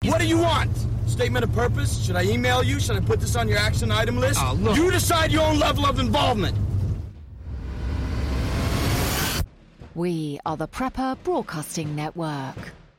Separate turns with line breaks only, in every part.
What do you want? Statement of purpose? Should I email you? Should I put this on your action item list?
Look.
You decide your own level of involvement.
We are the Prepper Broadcasting Network.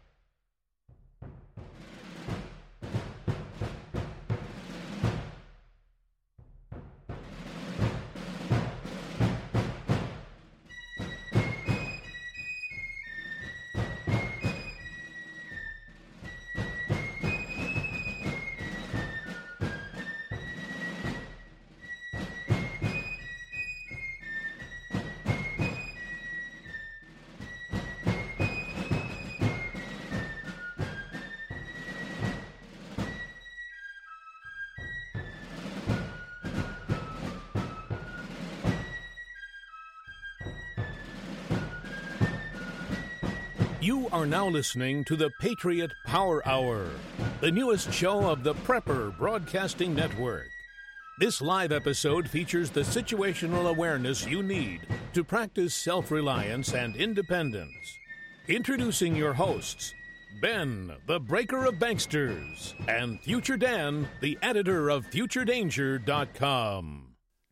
You are now listening to the Patriot Power Hour, the newest show of the Prepper Broadcasting Network. This live episode features the situational awareness you need to practice self-reliance and independence. Introducing your hosts, Ben, the Breaker of Banksters, and Future Dan, the editor of FutureDanger.com.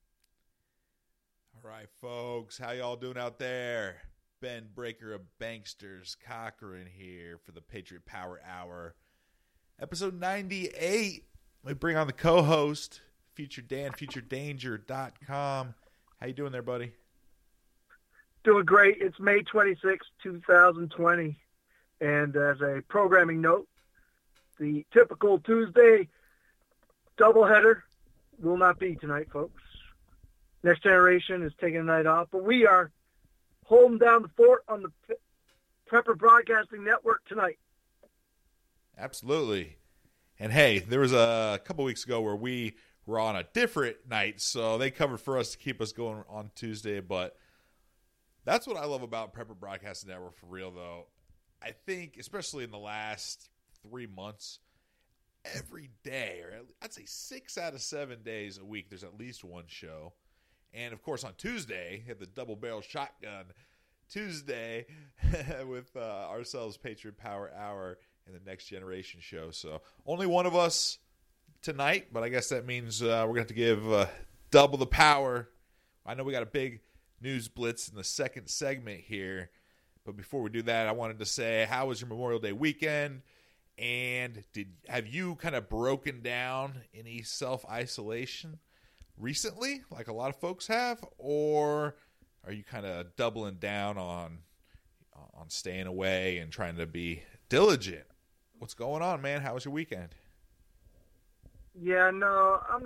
All right, folks, how y'all doing out there? Ben, Breaker of Banksters, Cochran here for the Patriot Power Hour. Episode 98. We bring on the co-host, Future Dan, FutureDanger.com. How you doing there, buddy?
Doing great. It's May 26, 2020. And as a programming note, the typical Tuesday doubleheader will not be tonight, folks. Next Generation is taking a night off, but we are holding down the fort on the Prepper Broadcasting Network tonight.
Absolutely. And hey, there was a couple weeks ago where we were on a different night, so they covered for us to keep us going on Tuesday. But that's what I love about Prepper Broadcasting Network for real, though. I think, especially in the last 3 months, every day, or I'd say 6 out of 7 days a week, there's at least one show. And, of course, on Tuesday, have the Double Barrel Shotgun Tuesday with ourselves, Patriot Power Hour, and the Next Generation show. So only one of us tonight, but I guess that means we're going to have to give double the power. I know we got a big news blitz in the second segment here. But before we do that, I wanted to say, how was your Memorial Day weekend? And have you kind of broken down any self-isolation recently, like a lot of folks have, or are you kind of doubling down on staying away and trying to be diligent? What's going on, man? How was your weekend?
Yeah, no, I'm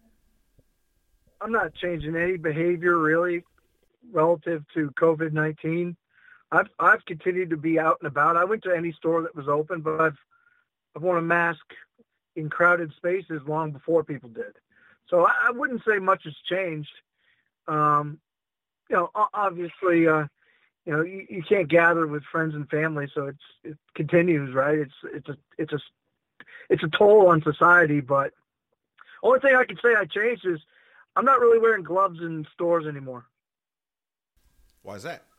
not changing any behavior really relative to COVID-19. I've continued to be out and about. I went to any store that was open, but I've worn a mask in crowded spaces long before people did. So I wouldn't say much has changed. Obviously, you can't gather with friends and family, so it continues, right? It's a toll on society. But only thing I can say I changed is I'm not really wearing gloves in stores anymore.
Why is that?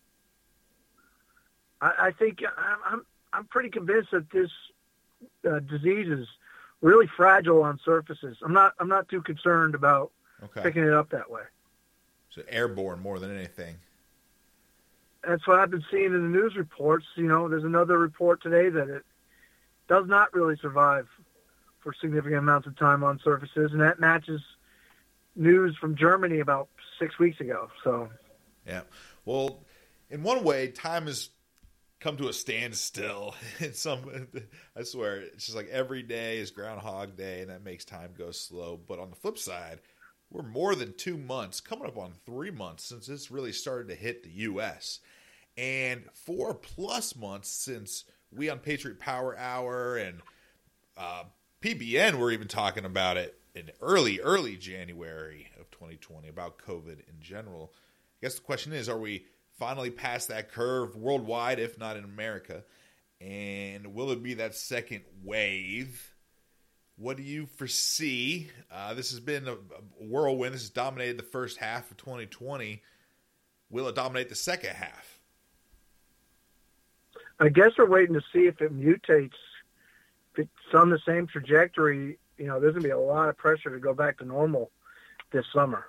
I think I'm pretty convinced that this disease is really fragile on surfaces. I'm not too concerned about picking it up that way.
So airborne more than anything.
That's what I've been seeing in the news reports. There's another report today that it does not really survive for significant amounts of time on surfaces, and that matches news from Germany about 6 weeks ago. So,
yeah. Well, in one way, time has come to a standstill. I swear, it's just like every day is Groundhog Day, and that makes time go slow. But on the flip side, we're more than 2 months, coming up on 3 months since this really started to hit the U.S. And 4+ months since we on Patriot Power Hour and PBN were even talking about it in early January of 2020 about COVID in general. I guess the question is, are we finally past that curve worldwide, if not in America? And will it be that second wave? What do you foresee? This has been a whirlwind. This has dominated the first half of 2020. Will it dominate the second half?
I guess we're waiting to see if it mutates it's on the same trajectory, there's going to be a lot of pressure to go back to normal this summer.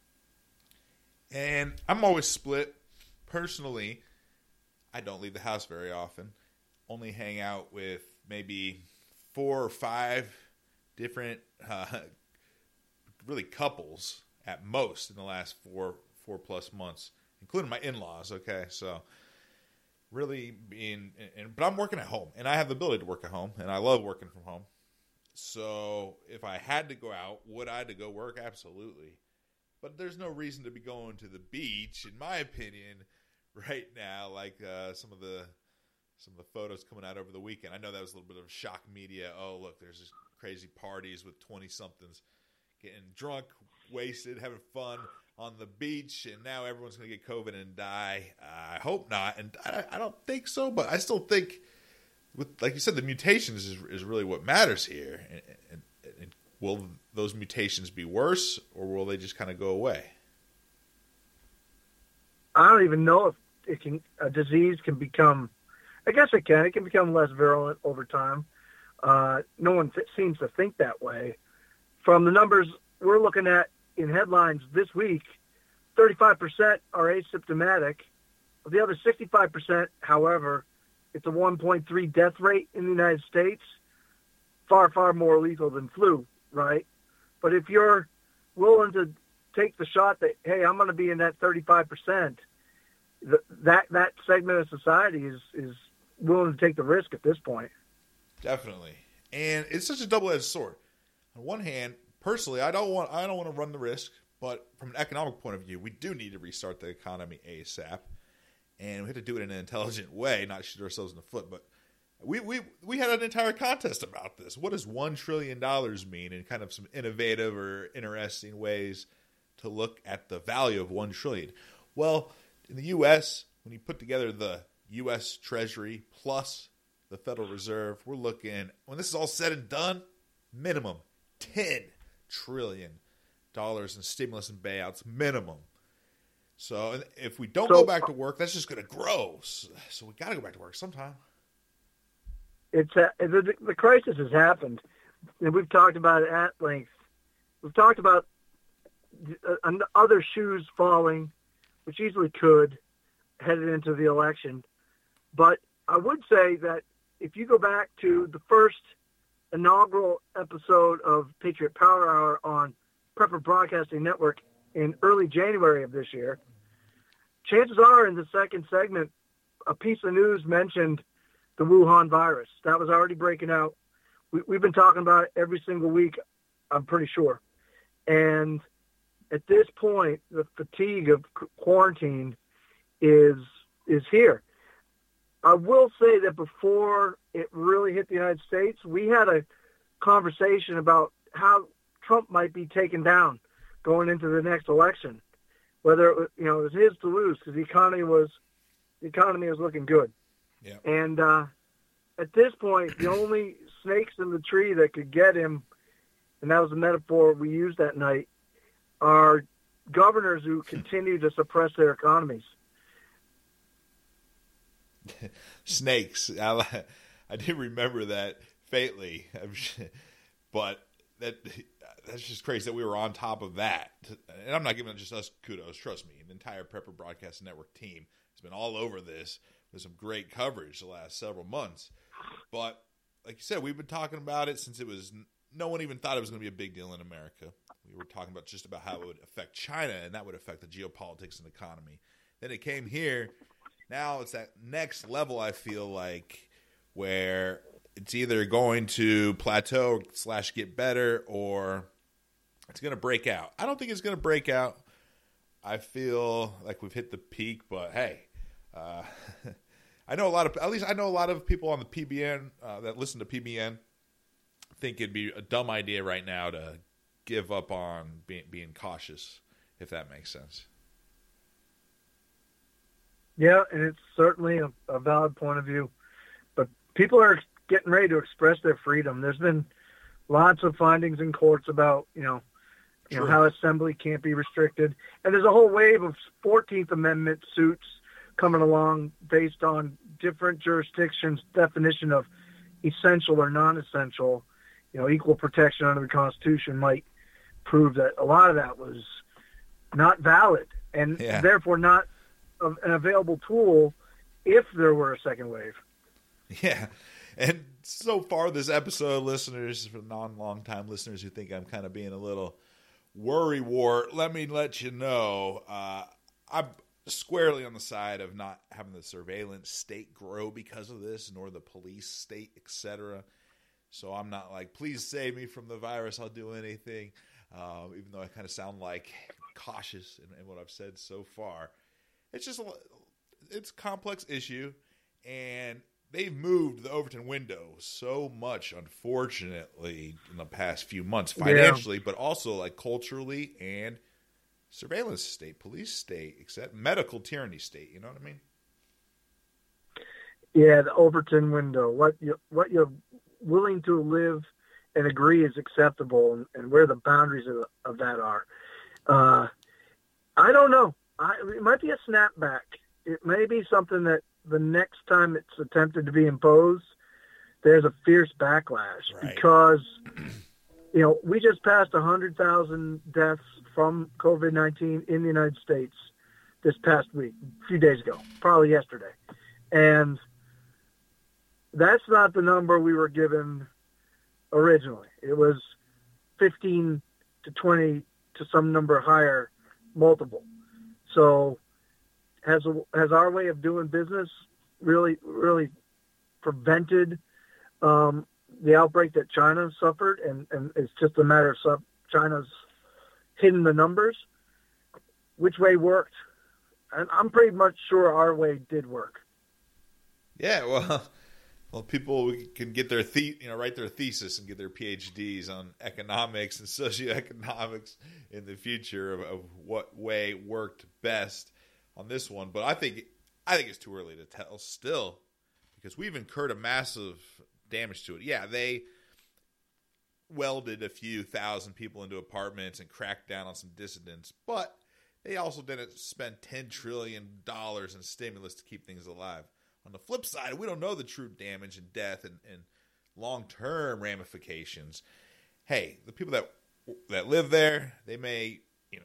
And I'm always split. Personally, I don't leave the house very often. Only hang out with maybe 4 or 5 different really couples at most in the last 4 plus months, including my in-laws. Okay, so really but I'm working at home, and I have the ability to work at home, and I love working from home. So if I had to go out, would I to go work? Absolutely. But there's no reason to be going to the beach, in my opinion, right now. Like some of the photos coming out over the weekend. I know that was a little bit of shock media. Oh, look, there's just crazy parties with 20-somethings getting drunk, wasted, having fun on the beach, and now everyone's going to get COVID and die. I hope not, and I don't think so, but I still think, like you said, the mutations is really what matters here. And will those mutations be worse, or will they just kind of go away?
I don't even know if a disease can become, I guess it can become less virulent over time. No one seems to think that way. From the numbers we're looking at in headlines this week, 35% are asymptomatic. Of the other 65%, however, it's a 1.3 death rate in the United States, far, far more lethal than flu, right? But if you're willing to take the shot that, hey, I'm going to be in that 35%, that segment of society is willing to take the risk at this point.
Definitely. And it's such a double-edged sword. On one hand, personally, I don't want to run the risk, but from an economic point of view, we do need to restart the economy ASAP, and we have to do it in an intelligent way, not shoot ourselves in the foot. But we had an entire contest about this. What does $1 trillion mean, in kind of some innovative or interesting ways to look at the value of $1 trillion? Well, in the U.S., when you put together the U.S. Treasury plus the Federal Reserve, we're looking, when this is all said and done, minimum $10 trillion in stimulus and baiouts, minimum. So if we don't go back to work, that's just going to grow. So we got to go back to work sometime.
The crisis has happened, and we've talked about it at length. We've talked about other shoes falling, which easily could, headed into the election. But I would say that if you go back to the first inaugural episode of Patriot Power Hour on Prepper Broadcasting Network in early January of this year, chances are in the second segment, a piece of news mentioned the Wuhan virus. That was already breaking out. We've been talking about it every single week, I'm pretty sure. And at this point, the fatigue of quarantine is here. I will say that before it really hit the United States, we had a conversation about how Trump might be taken down going into the next election, whether it was his to lose, because the economy was looking good.
Yeah.
And at this point, the only snakes in the tree that could get him, and that was a metaphor we used that night, are governors who continue to suppress their economies.
Snakes. I do remember that faintly, but that's just crazy that we were on top of that. And I'm not giving just us kudos. Trust me, the entire Prepper Broadcasting Network team has been all over this with some great coverage the last several months. But like you said, we've been talking about it since no one even thought it was going to be a big deal in America. We were talking about just about how it would affect China, and that would affect the geopolitics and economy. Then it came here. Now it's that next level, I feel like, where it's either going to plateau / get better, or it's going to break out. I don't think it's going to break out. I feel like we've hit the peak, but hey, I know a lot of people on the PBN that listen to PBN think it'd be a dumb idea right now to give up on being cautious, if that makes sense.
Yeah, and it's certainly a valid point of view. But people are getting ready to express their freedom. There's been lots of findings in courts about, how assembly can't be restricted. And there's a whole wave of 14th Amendment suits coming along based on different jurisdictions' definition of, essential or non-essential, equal protection under the Constitution might prove that a lot of that was not valid and therefore not an available tool if there were a second wave.
Yeah. And so far this episode, listeners, for long-time listeners who think I'm kind of being a little worrywart, let me let you know, I'm squarely on the side of not having the surveillance state grow because of this, nor the police state, etc. So I'm not like, please save me from the virus, I'll do anything, even though I kind of sound like cautious in what I've said so far. It's just it's a complex issue, and they've moved the Overton window so much, unfortunately, in the past few months, financially, but also like culturally and surveillance state, police state, except medical tyranny state. You know what I mean?
Yeah, the Overton window. What you're willing to live and agree is acceptable, and where the boundaries of that are. I don't know. It might be a snapback. It may be something that the next time it's attempted to be imposed, there's a fierce backlash, right? Because, we just passed 100,000 deaths from COVID-19 in the United States this past week, a few days ago, probably yesterday. And that's not the number we were given originally. It was 15 to 20 to some number higher, multiple. So has our way of doing business really prevented the outbreak that China suffered, and it's just a matter of China's hidden the numbers? Which way worked? And I'm pretty much sure our way did work.
Yeah, well, people can get their write their thesis and get their PhDs on economics and socioeconomics in the future of what way worked best on this one. But I think it's too early to tell still, because we've incurred a massive damage to it. Yeah, they welded a few thousand people into apartments and cracked down on some dissidents, but they also didn't spend $10 trillion in stimulus to keep things alive. On the flip side, we don't know the true damage and death and long-term ramifications. Hey, the people that live there, they may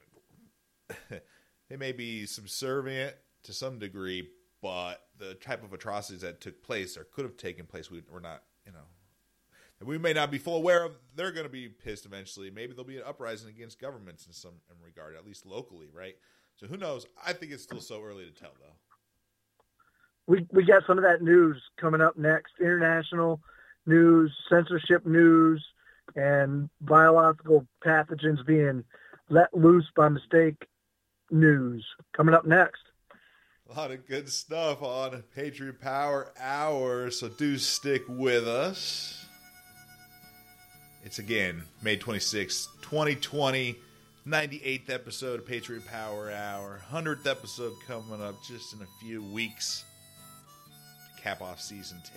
they may be subservient to some degree, but the type of atrocities that took place or could have taken place, we're not, we may not be full aware of. They're going to be pissed eventually. Maybe there'll be an uprising against governments in some regard, at least locally, right? So who knows? I think it's still so early to tell, though.
We got some of that news coming up next. International news, censorship news, and biological pathogens being let loose by mistake news coming up next.
A lot of good stuff on Patriot Power Hour, so do stick with us. It's again May 26th, 2020, 98th episode of Patriot Power Hour, 100th episode coming up just in a few weeks. Cap off season 10.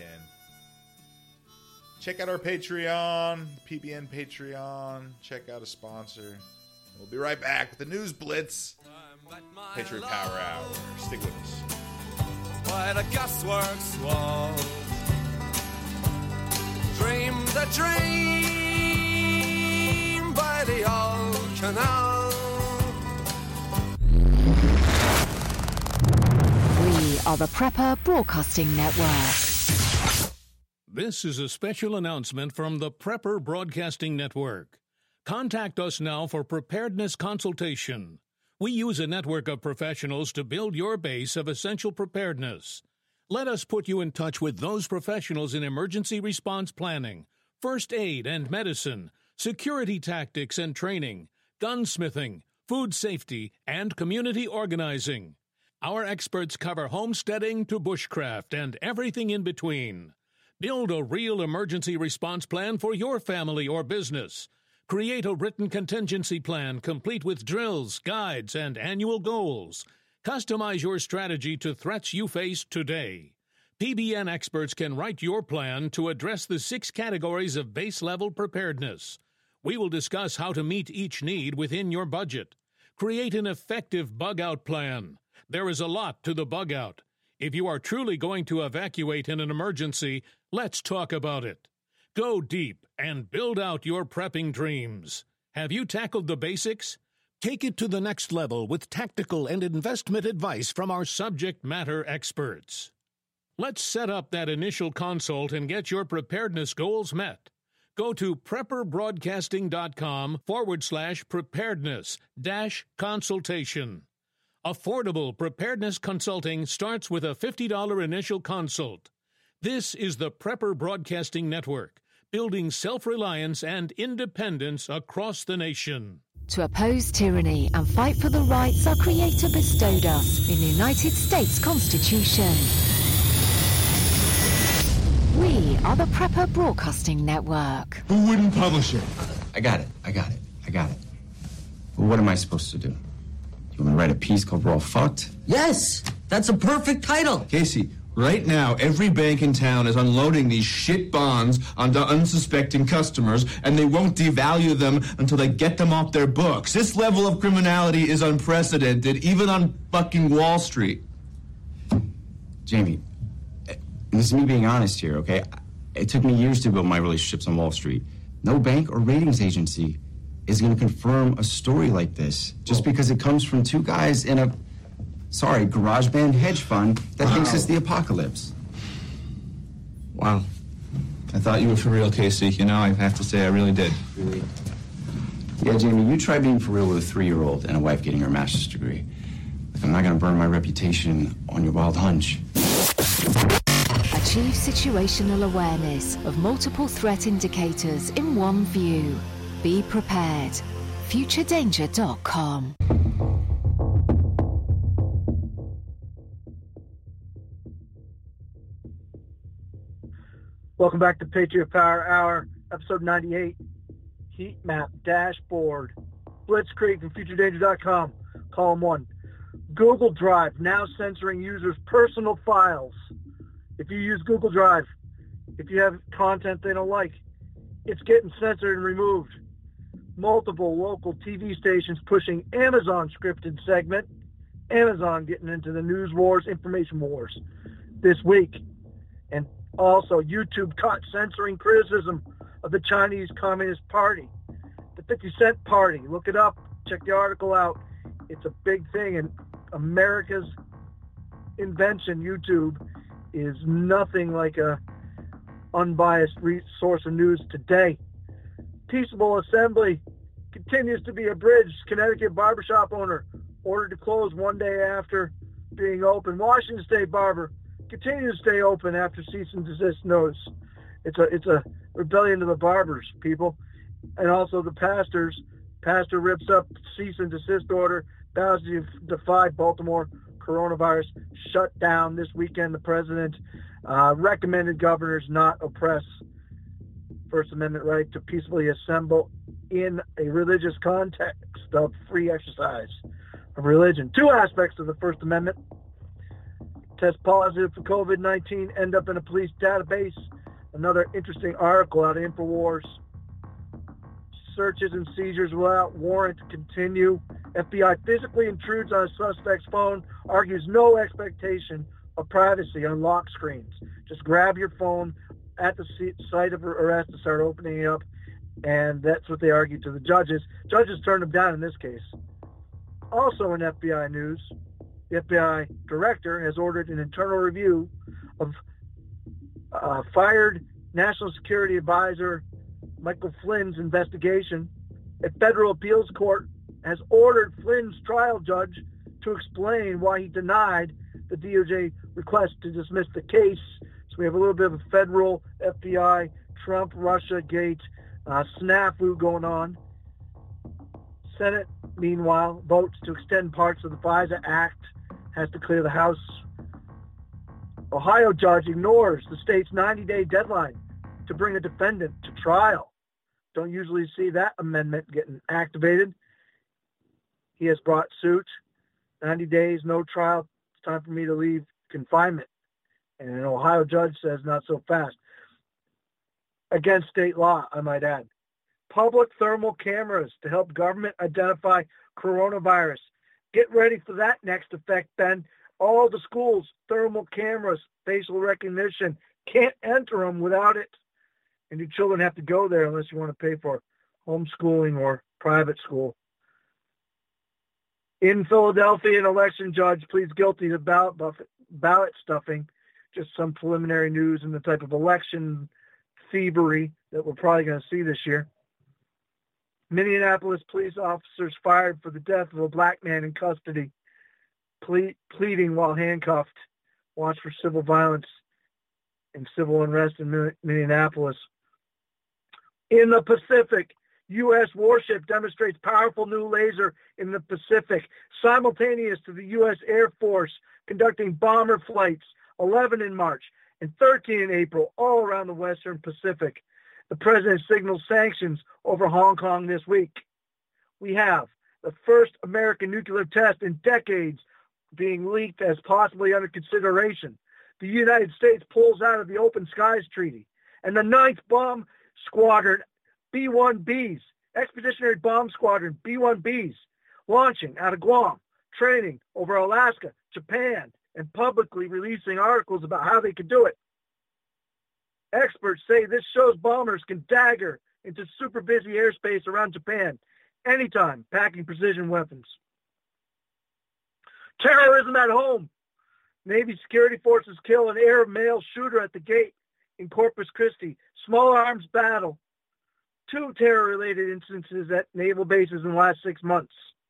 Check out our Patreon, PBN Patreon. Check out a sponsor. We'll be right back with the News Blitz. Patriot Power Hour. Stick with us.
By the gasworks wall, dream the dream by the old canal.
We are the Prepper Broadcasting Network.
This is a special announcement from the Prepper Broadcasting Network. Contact us now for preparedness consultation. We use a network of professionals to build your base of essential preparedness. Let us put you in touch with those professionals in emergency response planning, first aid and medicine, security tactics and training, gunsmithing, food safety, and community organizing. Our experts cover homesteading to bushcraft and everything in between. Build a real emergency response plan for your family or business. Create a written contingency plan complete with drills, guides, and annual goals. Customize your strategy to threats you face today. PBN experts can write your plan to address the 6 categories of base-level preparedness. We will discuss how to meet each need within your budget. Create an effective bug-out plan. There is a lot to the bug-out. If you are truly going to evacuate in an emergency, let's talk about it. Go deep and build out your prepping dreams. Have you tackled the basics? Take it to the next level with tactical and investment advice from our subject matter experts. Let's set up that initial consult and get your preparedness goals met. Go to prepperbroadcasting.com/preparedness-consultation. Affordable preparedness consulting starts with a $50 initial consult. This is the Prepper Broadcasting Network, building self-reliance and independence across the nation.
To oppose tyranny and fight for the rights our Creator bestowed us in the United States Constitution. We are the Prepper Broadcasting Network.
Who wouldn't publish it?
I got it. Well, what am I supposed to do? You want me to write a piece called We're All Fucked?
Yes, that's a perfect title.
Casey, right now, every bank in town is unloading these shit bonds onto unsuspecting customers, and they won't devalue them until they get them off their books. This level of criminality is unprecedented, even on fucking Wall Street.
Jamie, this is me being honest here, okay? It took me years to build my relationships on Wall Street. No bank or ratings agency is going to confirm a story like this just because it comes from two guys in a, garage band hedge fund that thinks it's the apocalypse.
Wow. I thought you were for real, Casey. You know, I have to say I really did.
Really? Yeah, Jamie, you try being for real with a 3-year-old and a wife getting her master's degree. If I'm not going to burn my reputation on your wild hunch.
Achieve situational awareness of multiple threat indicators in one view. Be prepared. FutureDanger.com.
Welcome back to Patriot Power Hour, episode 98, Heat Map Dashboard. Blitzkrieg from FutureDanger.com, column 1. Google Drive now censoring users' personal files. If you use Google Drive, if you have content they don't like, it's getting censored and removed. Multiple local TV stations pushing Amazon scripted segment. Amazon getting into the news wars, information wars this week. And also YouTube caught censoring criticism of the Chinese Communist Party. The 50 Cent Party. Look it up. Check the article out. It's a big thing. And America's invention, YouTube, is nothing like a unbiased source of news today. Peaceable Assembly continues to be abridged. Connecticut barbershop owner ordered to close one day after being open. Washington State barber continues to stay open after cease and desist notice. It's a rebellion to the barbers, people. And also the pastors. Pastor rips up cease and desist order. Vows to defy Baltimore coronavirus shut down this weekend. The president recommended governors not oppress First Amendment right to peacefully assemble in a religious context of free exercise of religion. 2 aspects of the First Amendment. Test positive for COVID-19, end up in a police database. Another interesting article out of InfoWars. Searches and seizures without warrant continue. FBI physically intrudes on a suspect's phone, argues no expectation of privacy on lock screens. Just grab your phone at the site of arrest and start opening it up, and that's what they argued to the judges. Judges turned them down in this case. Also in FBI news, the FBI director has ordered an internal review of fired National Security Advisor Michael Flynn's investigation. A federal appeals court has ordered Flynn's trial judge to explain why he denied the DOJ request to dismiss the case. So we have a little bit of a federal FBI, Trump, Russia gate snafu going on. Senate, meanwhile, votes to extend parts of the FISA Act, has to clear the House. Ohio judge ignores the state's 90-day deadline to bring a defendant to trial. Don't usually see that amendment getting activated. He has brought suit. 90 days, no trial. It's time for me to leave confinement. And an Ohio judge says not so fast. Against state law, I might add. Public thermal cameras to help government identify coronavirus. Get ready for that next effect, Ben. All the schools, thermal cameras, facial recognition. Can't enter them without it. And your children have to go there unless you want to pay for homeschooling or private school. In Philadelphia, an election judge pleads guilty to ballot stuffing. Just some preliminary news in the type of election thievery that we're probably going to see this year. Minneapolis police officers fired for the death of a black man in custody, pleading while handcuffed. Watch for civil violence and civil unrest in Minneapolis. In the Pacific, U.S. warship demonstrates powerful new laser in the Pacific, simultaneous to the U.S. Air Force conducting bomber flights, 11 in March and 13 in April, all around the Western Pacific. The president signals sanctions over Hong Kong this week. We have the first American nuclear test in decades being leaked as possibly under consideration. The United States pulls out of the Open Skies Treaty. And the 9th Bomb Squadron, B-1Bs, Expeditionary Bomb Squadron, B-1Bs, launching out of Guam, training over Alaska, Japan, and publicly releasing articles about how they could do it. Experts say this shows bombers can dagger into super busy airspace around Japan anytime, packing precision weapons. Terrorism at home. Navy security forces kill an Arab male shooter at the gate in Corpus Christi. Small arms battle. 2 terror-related instances at naval bases in the last 6 months.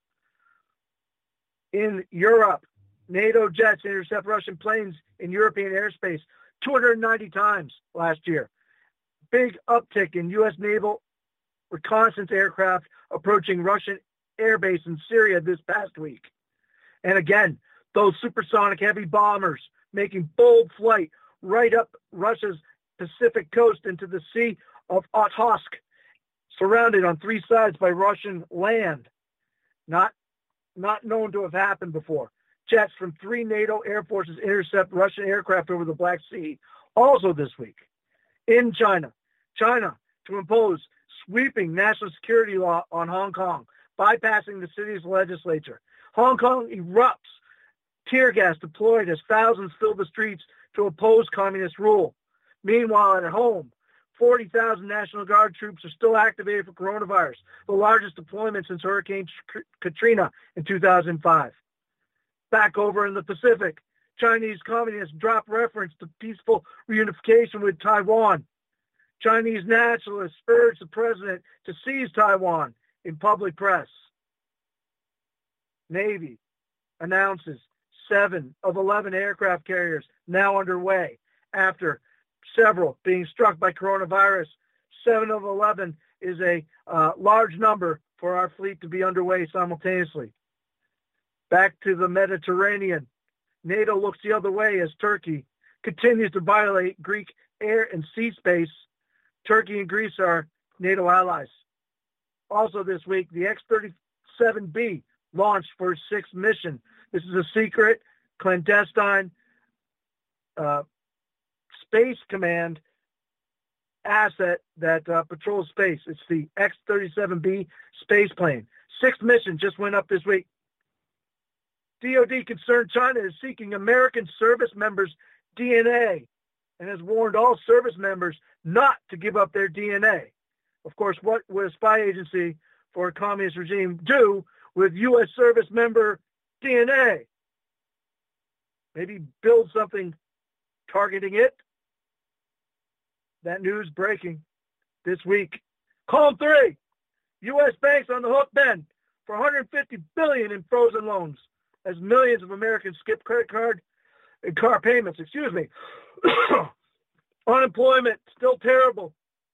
In Europe, NATO jets intercept Russian planes in European airspace 290 times last year. Big uptick in U.S. naval reconnaissance aircraft approaching Russian airbase in Syria this past week. And again, those supersonic heavy bombers making bold flight right up Russia's Pacific coast into the Sea of Okhotsk, surrounded on 3 sides by Russian land. Not known to have happened before. Jets from 3 NATO air forces intercept Russian aircraft over the Black Sea also this week. In China to impose sweeping national security law on Hong Kong, bypassing the city's legislature. Hong Kong erupts. Tear gas deployed as thousands fill the streets to oppose communist rule. Meanwhile, at home, 40,000 National Guard troops are still activated for coronavirus, the largest deployment since Hurricane Katrina in 2005. Back over in the Pacific, Chinese communists drop reference to peaceful reunification with Taiwan. Chinese nationalists urge the president to seize Taiwan in public press. Navy announces 7 of 11 aircraft carriers now underway after several being struck by coronavirus. 7 of 11 is a large number for our fleet to be underway simultaneously. Back to the Mediterranean. NATO looks the other way as Turkey continues to violate Greek air and sea space. Turkey and Greece are NATO allies. Also this week, the X-37B launched for its 6th mission. This is a secret, clandestine Space Command asset that patrols space. It's the X-37B space plane. 6th mission just went up this week. DOD concerned China is seeking American service members' DNA and has warned all service members not to give up their DNA. Of course, what would a spy agency for a communist regime do with U.S. service member DNA? Maybe build something targeting it? That news breaking this week. Column 3, U.S. banks on the hook then for $150 billion in frozen loans as millions of Americans skip credit card and car payments. Unemployment still terrible.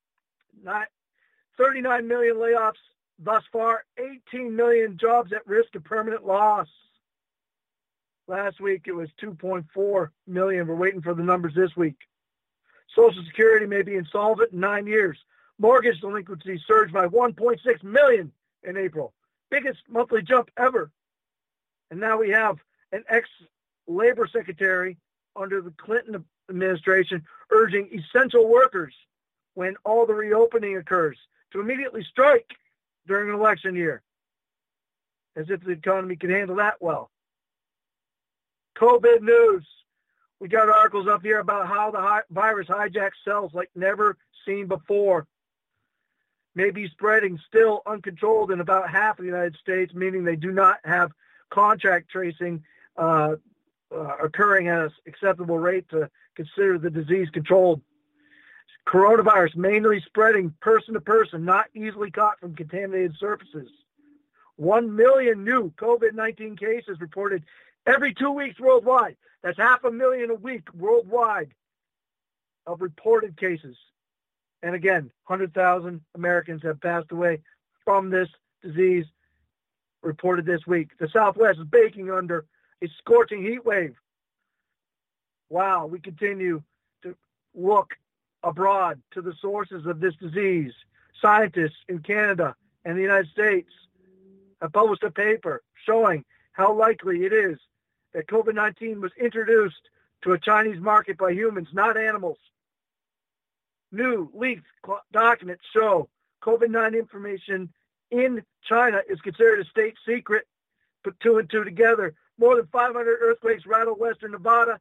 39 million layoffs thus far, 18 million jobs at risk of permanent loss. Last week it was 2.4 million. We're waiting for the numbers this week. Social Security may be insolvent in 9 years. Mortgage delinquency surged by 1.6 million in April. Biggest monthly jump ever. And now we have an ex-labor secretary under the Clinton administration urging essential workers when all the reopening occurs to immediately strike during an election year. As if the economy can handle that well. COVID news. We got articles up here about how the virus hijacks cells like never seen before. Maybe spreading still uncontrolled in about half of the United States, meaning they do not have contact tracing occurring at an acceptable rate to consider the disease controlled. Coronavirus mainly spreading person to person, not easily caught from contaminated surfaces. 1 million new COVID-19 cases reported every 2 weeks worldwide. That's 500,000 a week worldwide of reported cases. And again, 100,000 Americans have passed away from this disease reported this week. The Southwest is baking under a scorching heat wave. Wow, we continue to look abroad to the sources of this disease. Scientists in Canada and the United States have published a paper showing how likely it is that COVID-19 was introduced to a Chinese market by humans, not animals. New leaked documents show COVID-19 information in China is considered a state secret. Put 2 and 2 together. More than 500 earthquakes rattled western Nevada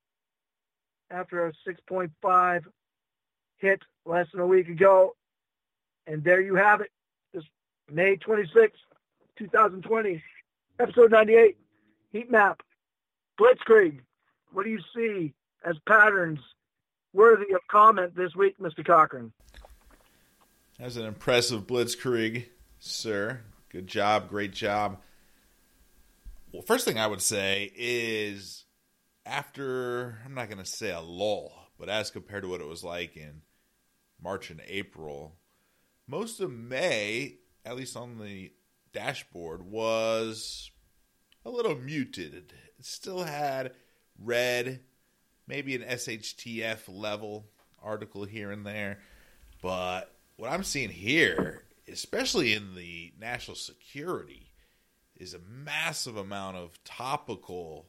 after a 6.5 hit less than a week ago. And there you have it. This May 26, 2020, episode 98, heat map. Blitzkrieg, what do you see as patterns worthy of comment this week, Mr. Cochran?
That's an impressive Blitzkrieg, sir. Good job, great job. Well, first thing I would say is after, I'm not going to say a lull, but as compared to what it was like in March and April, most of May, at least on the dashboard, was a little muted. It still had red, maybe an SHTF level article here and there. But what I'm seeing here, especially in the national security, is a massive amount of topical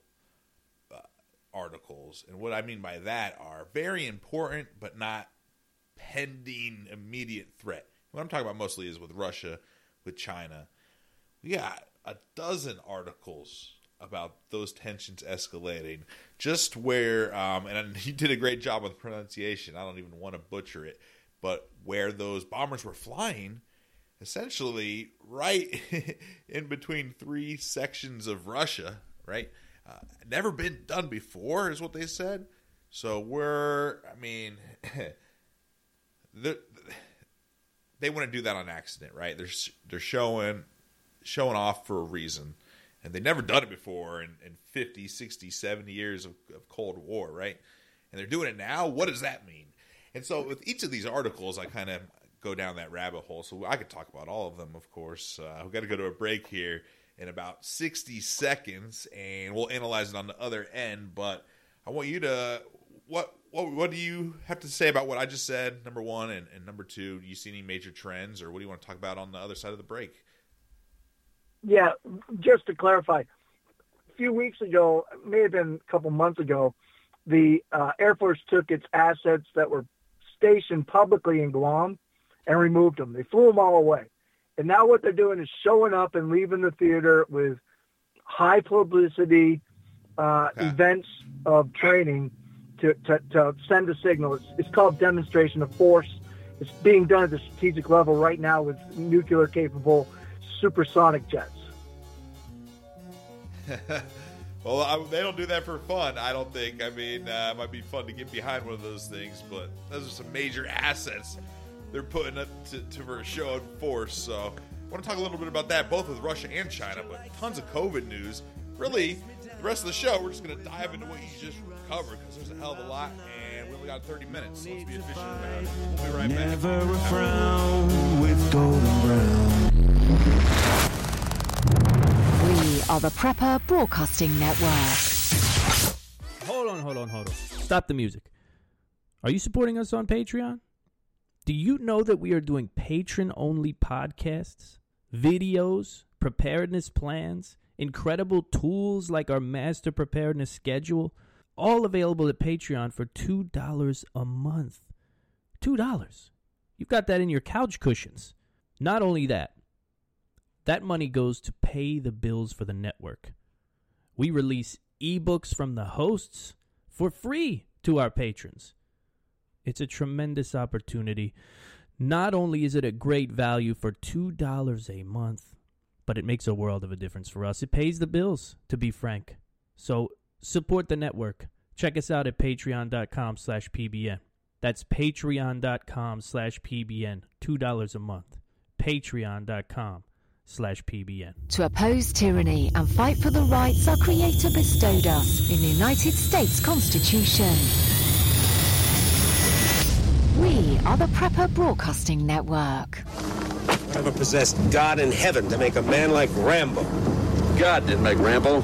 articles. And what I mean by that are very important, but not pending immediate threat. What I'm talking about mostly is with Russia, with China. We got a dozen articles about those tensions escalating. Just where, and he did a great job with pronunciation. I don't even want to butcher it. But where those bombers were flying, essentially right in between 3 sections of Russia, right? Never been done before is what they said. So they want to do that on accident, right? They're showing off for a reason. And they've never done it before in 50, 60, 70 years of Cold War, right? And they're doing it now. What does that mean? And so with each of these articles, I kind of go down that rabbit hole. So I could talk about all of them, of course. We've got to go to a break here in about 60 seconds, and we'll analyze it on the other end. But I want you to what do you have to say about what I just said, number one, and number two, do you see any major trends, or what do you want to talk about on the other side of the break?
Yeah, just to clarify, a few weeks ago, it may have been a couple months ago, the Air Force took its assets that were stationed publicly in Guam and removed them. They flew them all away. And now what they're doing is showing up and leaving the theater with high publicity events of training to send a signal. It's called demonstration of force. It's being done at the strategic level right now with nuclear-capable supersonic jets.
Well, they don't do that for fun, I don't think. I mean, it might be fun to get behind one of those things, but those are some major assets they're putting up for a show of force. So I want to talk a little bit about that, both with Russia and China, but tons of COVID news. Really, the rest of the show, we're just going to dive into what you just covered, because there's a hell of a lot, and we only got 30 minutes, so let's be efficient about it. We'll be right back.
Never a frown with golden brown.
We are the Prepper Broadcasting Network.
Hold on. Stop the music. Are you supporting us on Patreon? Do you know that we are doing patron-only podcasts, videos, preparedness plans, incredible tools like our master preparedness schedule, all available at Patreon for $2 a month? $2. You've got that in your couch cushions. Not only that money goes to pay the bills for the network. We release ebooks from the hosts for free to our patrons. It's a tremendous opportunity. Not only is it a great value for $2 a month, but it makes a world of a difference for us. It pays the bills, to be frank. So support the network. Check us out at patreon.com/PBN. That's patreon.com/PBN. $2 a month. Patreon.com/PBN.
To oppose tyranny and fight for the rights our Creator bestowed us in the United States Constitution. We are the Prepper Broadcasting Network.
Whatever possessed God in heaven to make a man like Rambo?
God didn't make Rambo.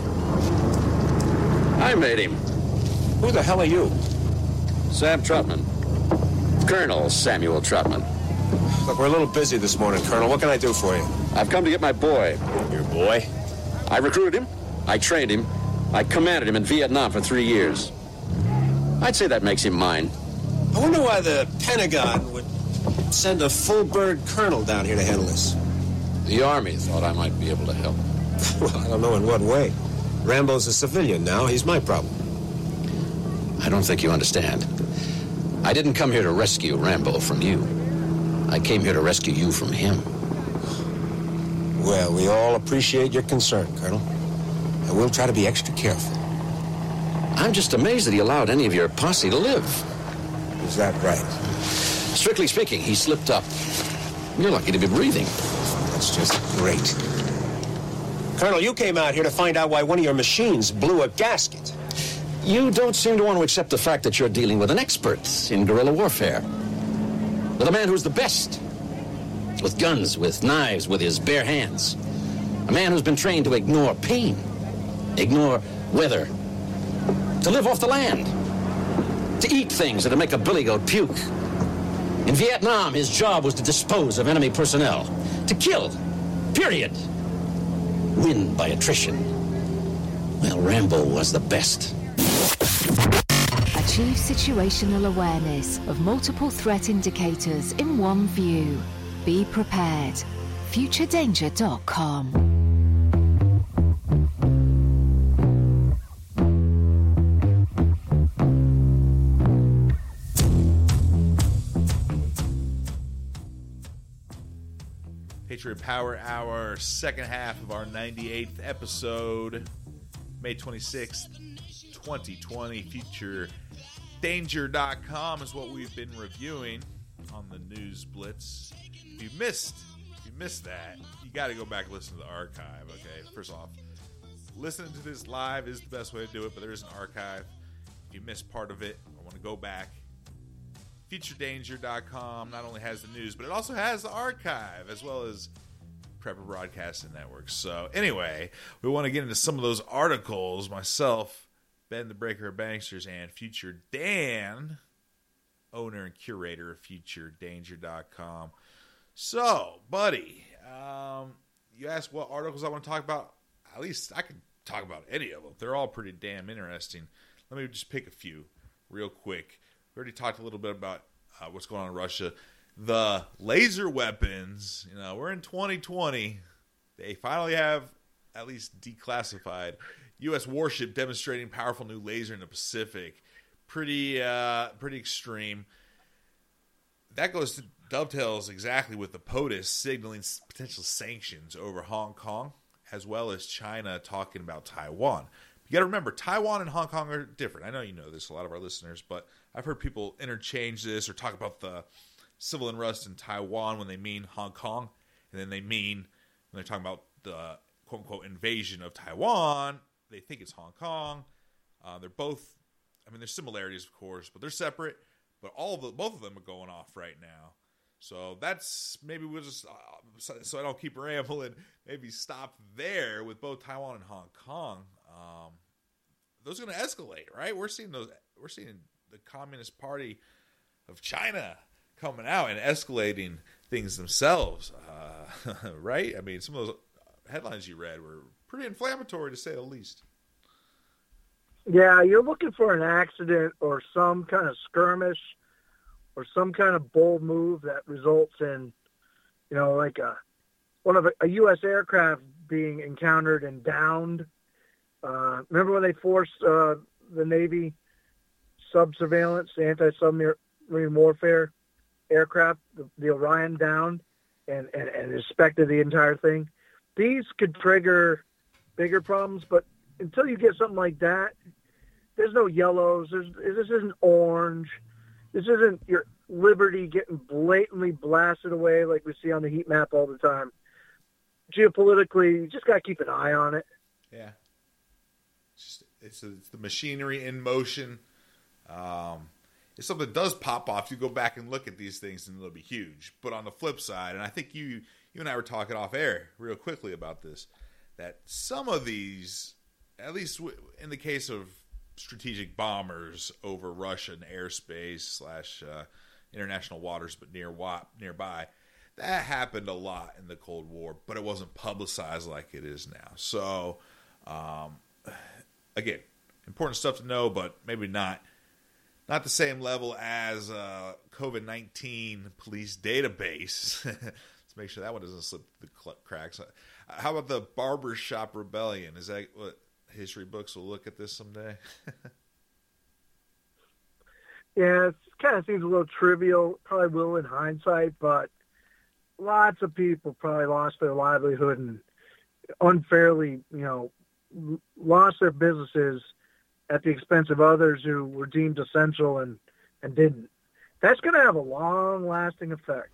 I made him.
Who the hell are you?
Sam Trotman. Colonel Samuel Trotman.
Look, we're a little busy this morning, Colonel. What can I do for you?
I've come to get my boy.
Your boy?
I recruited him. I trained him. I commanded him in Vietnam for 3 years. I'd say that makes him mine.
I wonder why the Pentagon would send a full-bird colonel down here to handle this.
The Army thought I might be able to help.
Well, I don't know in what way. Rambo's a civilian now. He's my problem.
I don't think you understand. I didn't come here to rescue Rambo from you. I came here to rescue you from him.
Well, we all appreciate your concern, Colonel. And we'll try to be extra careful.
I'm just amazed that he allowed any of your posse to live.
Is that right?
Strictly speaking, he slipped up. You're lucky to be breathing.
That's just great. Colonel, you came out here to find out why one of your machines blew a gasket.
You don't seem to want to accept the fact that you're dealing with an expert in guerrilla warfare. With a man who's the best. With guns, with knives, with his bare hands. A man who's been trained to ignore pain, ignore weather, to live off the land, to eat things that'll make a billy goat puke. In Vietnam, his job was to dispose of enemy personnel, to kill, period. Win by attrition. Well, Rambo was the best.
Achieve situational awareness of multiple threat indicators in one view. Be prepared. FutureDanger.com.
Patriot Power Hour, second half of our 98th episode, May 26th, 2020. FutureDanger.com is what we've been reviewing on the News Blitz. If you missed that, you got to go back and listen to the archive, okay? First off, listening to this live is the best way to do it, but there is an archive. If you missed part of it or want to go back, FutureDanger.com not only has the news, but it also has the archive, as well as Prepper Broadcasting Network. So anyway, we want to get into some of those articles. Myself, Ben the Breaker of Banksters, and Future Dan, owner and curator of FutureDanger.com. So, buddy, you asked what articles I want to talk about. At least I could talk about any of them. They're all pretty damn interesting. Let me just pick a few real quick. We already talked a little bit about what's going on in Russia. The laser weapons, we're in 2020. They finally have at least declassified U.S. warship demonstrating powerful new laser in the Pacific. Pretty extreme. That dovetails exactly with the POTUS signaling potential sanctions over Hong Kong, as well as China talking about Taiwan. You got to remember, Taiwan and Hong Kong are different. I know you know this, a lot of our listeners, but I've heard people interchange this or talk about the civil unrest in Taiwan when they mean Hong Kong, and then they mean, when they're talking about the quote-unquote invasion of Taiwan, they think it's Hong Kong. They're both, there's similarities, of course, but they're separate, but both of them are going off right now. So that's, maybe we'll just, so I don't keep rambling, maybe stop there with both Taiwan and Hong Kong. Those are going to escalate, right? We're seeing the Communist Party of China coming out and escalating things themselves, right? Some of those headlines you read were pretty inflammatory, to say the least.
Yeah, you're looking for an accident or some kind of skirmish or some kind of bold move that results in, like a U.S. aircraft being encountered and downed, Remember when they forced the Navy sub-surveillance, anti-submarine warfare aircraft, the Orion down, and inspected the entire thing? These could trigger bigger problems, but until you get something like that, there's no yellows. This isn't orange. This isn't your Liberty getting blatantly blasted away like we see on the heat map all the time. Geopolitically, you just got to keep an eye on it.
Yeah. It's the machinery in motion. If something does pop off, you go back and look at these things and they'll be huge. But on the flip side, and I think you and I were talking off air real quickly about this, that some of these, at least in the case of strategic bombers over Russian airspace / international waters, but nearby, that happened a lot in the Cold War, but it wasn't publicized like it is now. So, again, important stuff to know, but maybe not the same level as COVID-19 police database. Let's make sure that one doesn't slip the cracks. How about the barbershop rebellion? Is that what history books will look at this someday?
Yeah, it kind of seems a little trivial. Probably will in hindsight, but lots of people probably lost their livelihood and unfairly, lost their businesses at the expense of others who were deemed essential and didn't. That's going to have a long-lasting effect.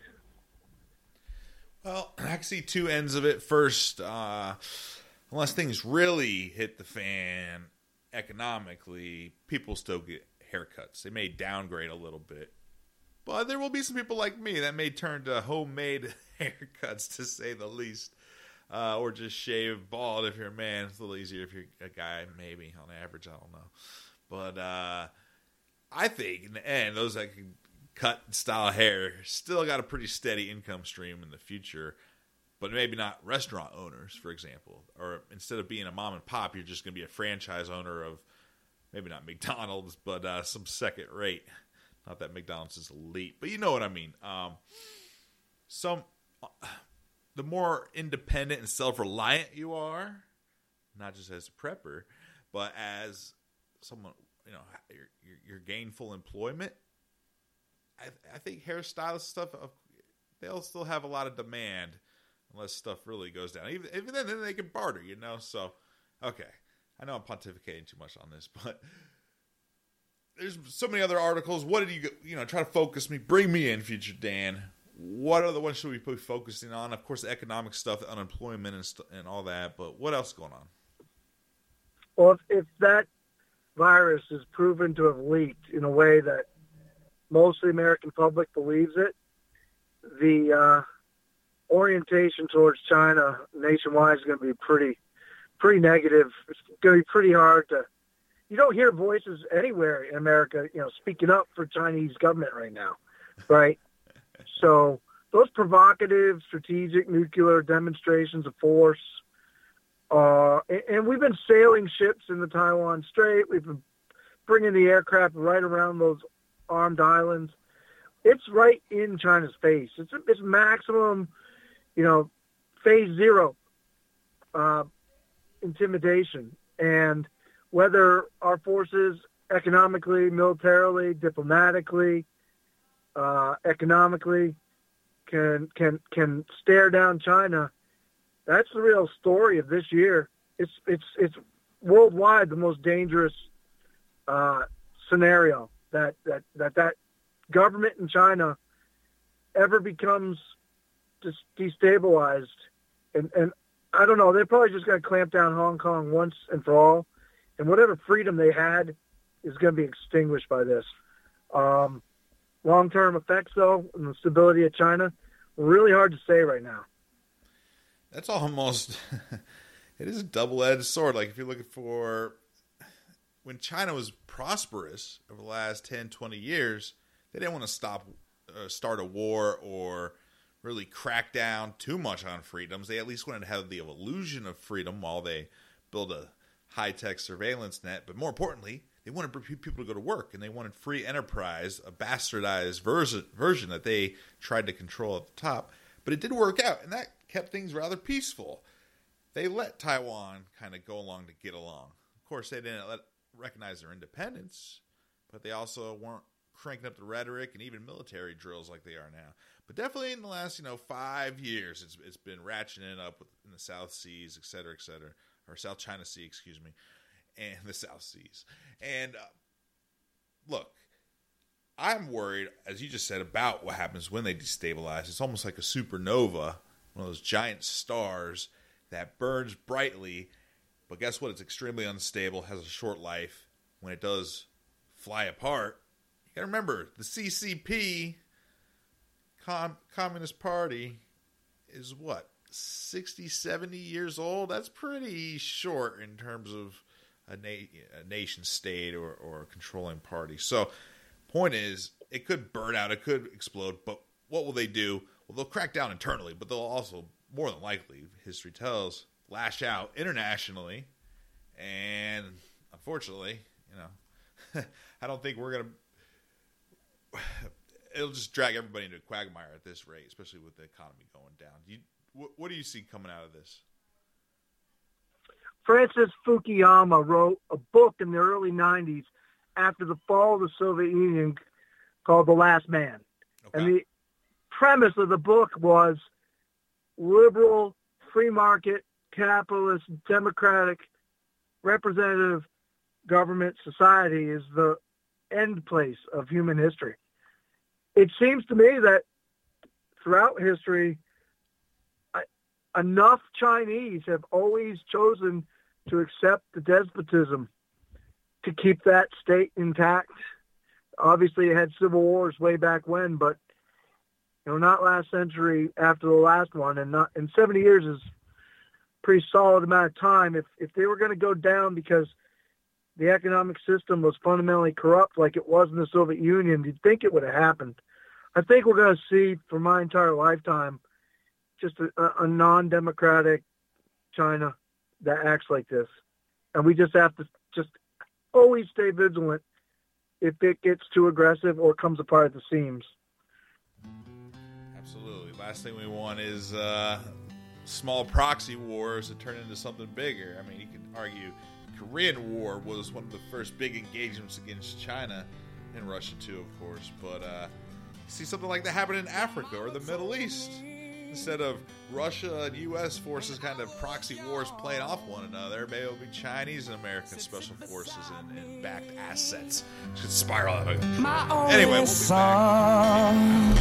Well, I can see two ends of it. First, unless things really hit the fan economically, people still get haircuts. They may downgrade a little bit. But there will be some people like me that may turn to homemade haircuts, to say the least. Or just shave bald if you're a man. It's a little easier if you're a guy, maybe, on average. I don't know. But I think, in the end, those that can cut and style hair still got a pretty steady income stream in the future. But maybe not restaurant owners, for example. Or instead of being a mom and pop, you're just going to be a franchise owner of, maybe not McDonald's, but some second rate. Not that McDonald's is elite, but you know what I mean. The more independent and self-reliant you are, not just as a prepper, but as someone, your gainful employment, I think hairstylist stuff, they'll still have a lot of demand unless stuff really goes down. Even then they can barter, So, okay. I know I'm pontificating too much on this, but there's so many other articles. What did you try to focus me, bring me in, future Dan. What other ones should we be focusing on? Of course, the economic stuff, the unemployment and all that, but what else is going on?
Well, if that virus is proven to have leaked in a way that most of the American public believes it, the orientation towards China nationwide is going to be pretty negative. It's going to be pretty hard to. You don't hear voices anywhere in America, speaking up for Chinese government right now, right? So those provocative, strategic nuclear demonstrations of force, and we've been sailing ships in the Taiwan Strait. We've been bringing the aircraft right around those armed islands. It's right in China's face. It's maximum, phase zero intimidation. And whether our forces economically, militarily, diplomatically, economically can stare down China, that's the real story of this year. It's worldwide the most dangerous scenario that government in China ever becomes just destabilized. And I don't know, they're probably just going to clamp down Hong Kong once and for all. And whatever freedom they had is going to be extinguished by this. Long-term effects, though, and the stability of China, really hard to say right now.
That's almost, it is a double-edged sword. Like if you're looking for, when China was prosperous over the last 10, 20 years, they didn't want to start a war or really crack down too much on freedoms. They at least wanted to have the illusion of freedom while they build a high-tech surveillance net. But more importantly, they wanted people to go to work, and they wanted free enterprise, a bastardized version that they tried to control at the top. But it did work out, and that kept things rather peaceful. they let Taiwan kind of go along to get along. Of course, they didn't recognize their independence, but they also weren't cranking up the rhetoric and even military drills like they are now. But definitely in the last, 5 years, it's been ratcheting up in the South Seas, et cetera, or South China Sea, excuse me, and the South Seas. And look, I'm worried, as you just said, about what happens when they destabilize. It's almost like a supernova, one of those giant stars that burns brightly, but guess what? It's extremely unstable, has a short life. When it does fly apart, you got to remember, the CCP, Communist Party, is what, 60, 70 years old? That's pretty short in terms of a nation state or a controlling party. So, point is, it could burn out, it could explode, but what will they do? Well, they'll crack down internally, but they'll also, more than likely, history tells, lash out internationally. And unfortunately, I don't think we're going to... It'll just drag everybody into a quagmire at this rate, especially with the economy going down. What do you see coming out of this?
Francis Fukuyama wrote a book in the early 90s after the fall of the Soviet Union called The Last Man. Okay. And the premise of the book was liberal, free market, capitalist, democratic, representative government society is the end place of human history. It seems to me that throughout history, enough Chinese have always chosen to accept the despotism to keep that state intact. Obviously, it had civil wars way back when, but not last century after the last one, and 70 years is a pretty solid amount of time. If they were going to go down because the economic system was fundamentally corrupt like it was in the Soviet Union, you'd think it would have happened. I think we're going to see, for my entire lifetime, just a non-democratic China that acts like this. And we just have to just always stay vigilant if it gets too aggressive or comes apart at the seams.
Absolutely. Last thing we want is small proxy wars that turn into something bigger. I mean, you could argue the Korean War was one of the first big engagements against China, and Russia too, of course. But see something like that happen in Africa or the Middle East. Instead of Russia and U.S. forces kind of proxy wars playing off one another, maybe it'll be Chinese and American special forces and backed assets. It should spiral out. Anyway, we'll be back.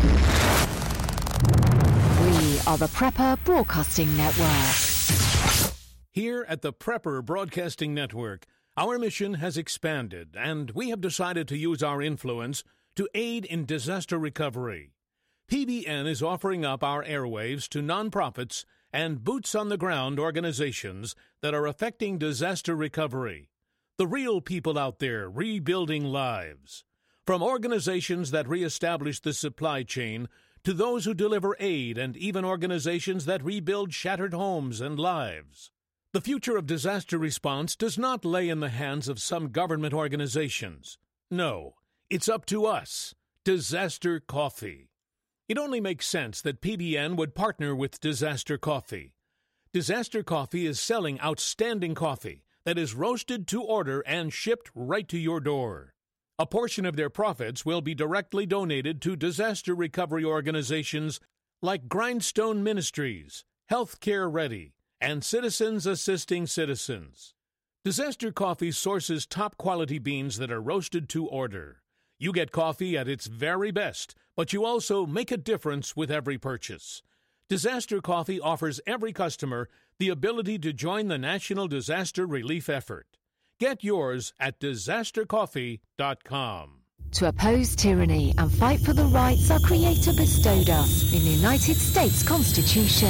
We are the Prepper Broadcasting Network.
Here at the Prepper Broadcasting Network, our mission has expanded, and we have decided to use our influence to aid in disaster recovery. PBN is offering up our airwaves to nonprofits and boots-on-the-ground organizations that are affecting disaster recovery. The real people out there rebuilding lives. From organizations that reestablish the supply chain to those who deliver aid and even organizations that rebuild shattered homes and lives. The future of disaster response does not lay in the hands of some government organizations. No, it's up to us, Disaster Coffee. It only makes sense that PBN would partner with Disaster Coffee. Disaster Coffee is selling outstanding coffee that is roasted to order and shipped right to your door. A portion of their profits will be directly donated to disaster recovery organizations like Grindstone Ministries, Healthcare Ready, and Citizens Assisting Citizens. Disaster Coffee sources top-quality beans that are roasted to order. You get coffee at its very best, but you also make a difference with every purchase. Disaster Coffee offers every customer the ability to join the national disaster relief effort. Get yours at disastercoffee.com.
To oppose tyranny and fight for the rights our Creator bestowed us in the United States Constitution.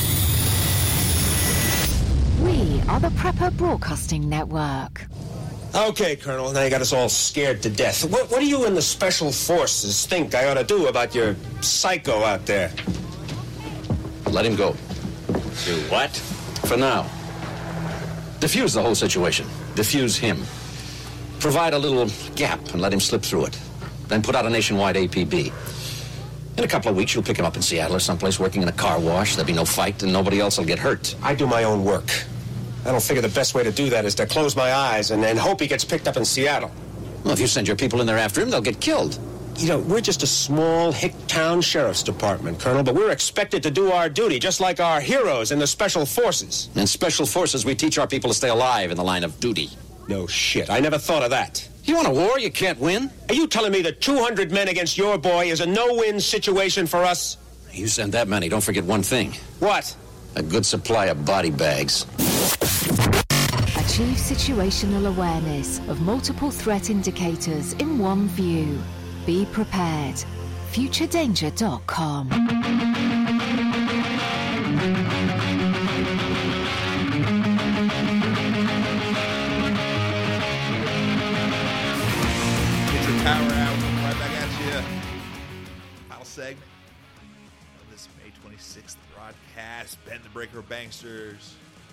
We are the Prepper Broadcasting Network.
Okay, Colonel, now you got us all scared to death. What do you and the Special Forces think I ought to do about your psycho out there?
Let him go.
Do what?
For now. Diffuse the whole situation. Diffuse him. Provide a little gap and let him slip through it. Then put out a nationwide APB. In a couple of weeks, you'll pick him up in Seattle or someplace working in a car wash. There'll be no fight, and nobody else will get hurt.
I do my own work. I don't figure the best way to do that is to close my eyes and hope he gets picked up in Seattle.
Well, if you send your people in there after him, they'll get killed.
You know, we're just a small hick-town sheriff's department, Colonel, but we're expected to do our duty, just like our heroes in the Special Forces.
In Special Forces, we teach our people to stay alive in the line of duty.
No shit. I never thought of that.
You want a war you can't win?
Are you telling me that 200 men against your boy is a no-win situation for us?
You send that many, don't forget one thing.
What?
A good supply of body bags.
Achieve situational awareness of multiple threat indicators in one view. Be prepared. FutureDanger.com.
Power Hour, right back at you. Final segment of this May 26th broadcast. Ben the Breaker of Banksters.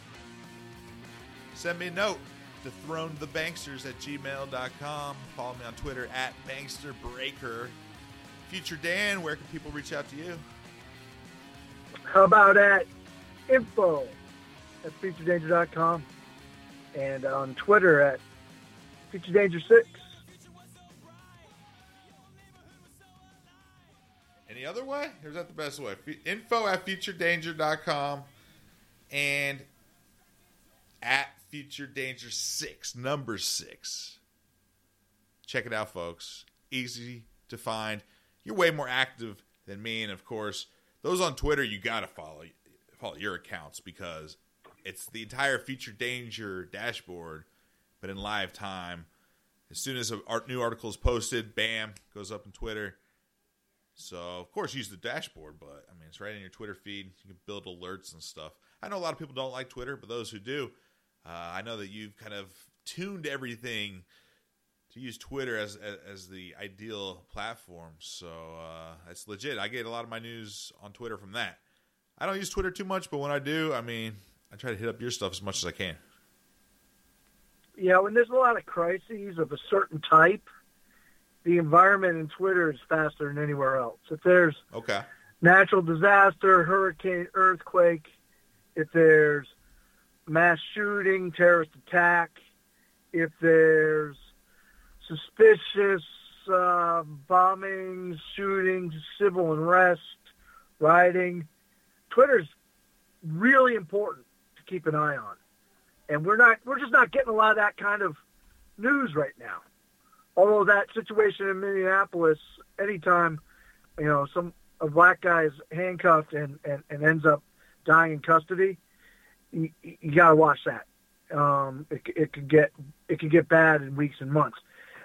Send me a note to thronethebanksters@gmail.com. Follow me on Twitter @BanksterBreaker. Future Dan, where can people reach out to you?
How about at info@FutureDanger.com and on Twitter at FutureDanger6.
Any other way? Or is that the best way? Info@FutureDanger.com and @FutureDanger6, number 6. Check it out, folks. Easy to find. You're way more active than me, and of course, those on Twitter, you gotta follow your accounts because it's the entire Future Danger dashboard, but in live time. As soon as a new article is posted, bam, goes up on Twitter. So, of course, use the dashboard, but, I mean, it's right in your Twitter feed. You can build alerts and stuff. I know a lot of people don't like Twitter, but those who do, I know that you've kind of tuned everything to use Twitter as the ideal platform. So, it's legit. I get a lot of my news on Twitter from that. I don't use Twitter too much, but when I do, I mean, I try to hit up your stuff as much as I can.
Yeah, when there's a lot of crises of a certain type, the environment in Twitter is faster than anywhere else. If there's natural disaster, hurricane, earthquake, if there's mass shooting, terrorist attack, if there's suspicious bombings, shootings, civil unrest, rioting, Twitter's really important to keep an eye on. And we're just not getting a lot of that kind of news right now. Although that situation in Minneapolis, anytime, a black guy is handcuffed and ends up dying in custody, you got to watch that. It could get bad in weeks and months,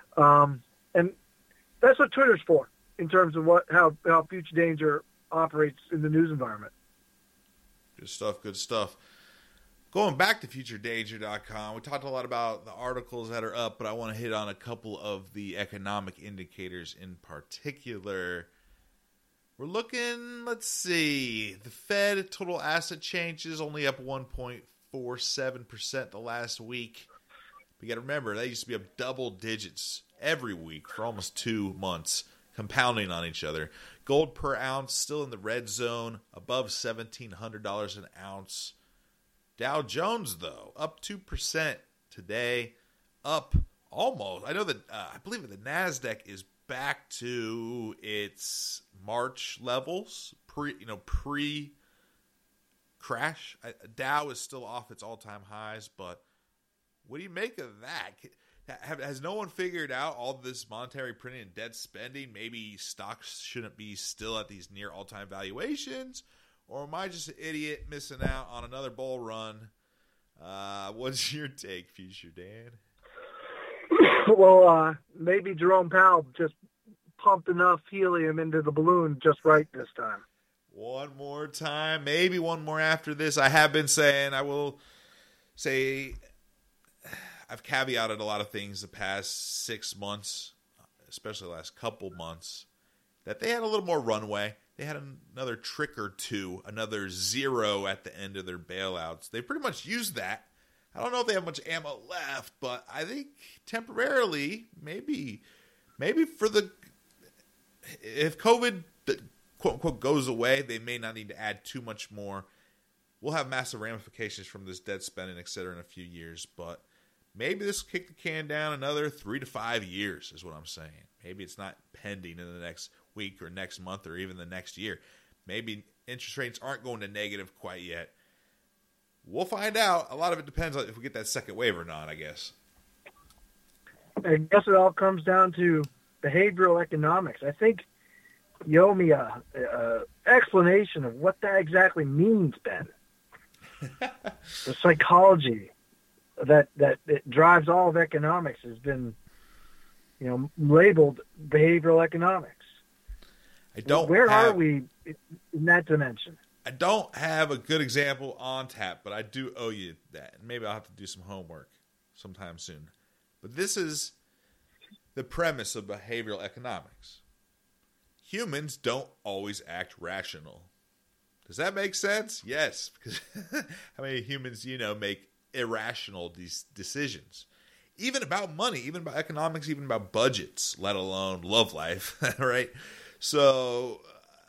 and that's what Twitter's for in terms of how Future Danger operates in the news environment.
Good stuff. Good stuff. Going back to FutureDanger.com, we talked a lot about the articles that are up, but I want to hit on a couple of the economic indicators in particular. We're looking, let's see, the Fed total asset changes only up 1.47% the last week. But you got to remember, they used to be up double digits every week for almost 2 months, compounding on each other. Gold per ounce still in the red zone, above $1,700 an ounce. Dow Jones, though, up 2% today, up almost. I know that I believe that the NASDAQ is back to its March levels, pre-crash. Dow is still off its all-time highs, but what do you make of that? Has no one figured out all this monetary printing and debt spending? Maybe stocks shouldn't be still at these near all-time valuations? Or am I just an idiot missing out on another bull run? What's your take, Future Dan?
Well, maybe Jerome Powell just pumped enough helium into the balloon just right this time.
One more time, maybe one more after this. I have been saying, I will say, I've caveated a lot of things the past 6 months, especially the last couple months, that they had a little more runway. They had another trick or two, another zero at the end of their bailouts. They pretty much used that. I don't know if they have much ammo left, but I think temporarily, maybe if COVID quote-unquote goes away, they may not need to add too much more. We'll have massive ramifications from this debt spending, et cetera, in a few years, but maybe this will kick the can down another 3 to 5 years is what I'm saying. Maybe it's not pending in the next week or next month or even the next year. Maybe interest rates aren't going to negative quite yet. We'll find out. A lot of it depends on if we get that second wave or not, I guess.
I guess it all comes down to behavioral economics. I think you owe me a explanation of what that exactly means, Ben. The psychology that drives all of economics has been, labeled behavioral economics. Where are we in that dimension?
I don't have a good example on tap, but I do owe you that. And maybe I'll have to do some homework sometime soon. But this is the premise of behavioral economics. Humans don't always act rational. Does that make sense? Yes. Because how many humans, make irrational decisions? Even about money, even about economics, even about budgets, let alone love life, right? So,